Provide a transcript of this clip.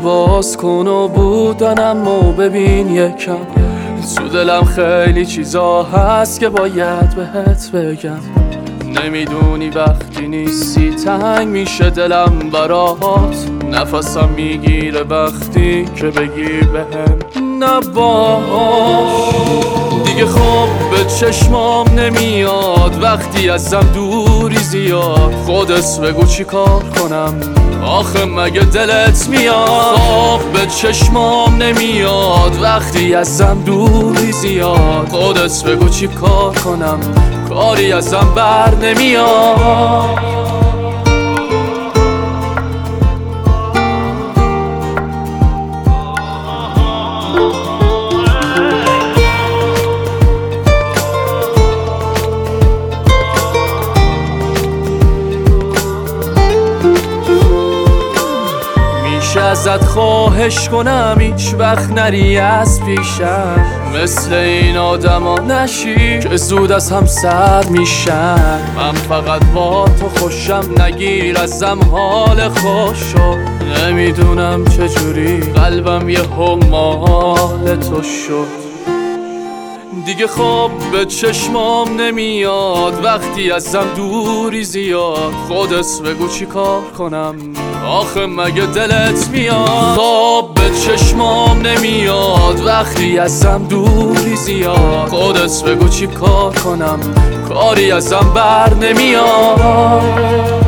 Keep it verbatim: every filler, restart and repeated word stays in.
باز کن و بودنم و ببین یکم. تو دلم خیلی چیزا هست که باید بهت بگم. نمیدونی وقتی نیستی تنگ میشه دلم برات. نفسم میگیره وقتی که بگی بهم نباش. دیگه خواب به چشمام نمیاد وقتی ازم دوری زیاد. خودت بگو چی کار کنم آخه مگه دلت میاد. خواب به چشمام نمیاد وقتی ازم دوری زیاد. خودت بگو چی کار کنم کاری ازم بر نمیاد. ازت خواهش کنم هیچ وقت نری از پیشم. مثل این آدما نشی که زود از هم سر میشن. من فقط با تو خوشم نگیر ازم حال خوشو. نمیدونم چجوری قلبم یه مال تو شد. دیگه خواب به چشمام نمیاد وقتی ازم دوری زیاد. خودت بگو چی کار کنم آخه مگه دلت میاد. خواب به چشمام نمیاد وقتی ازم دوری زیاد. خودت بگو چی کار کنم کاری ازم بر نمیاد.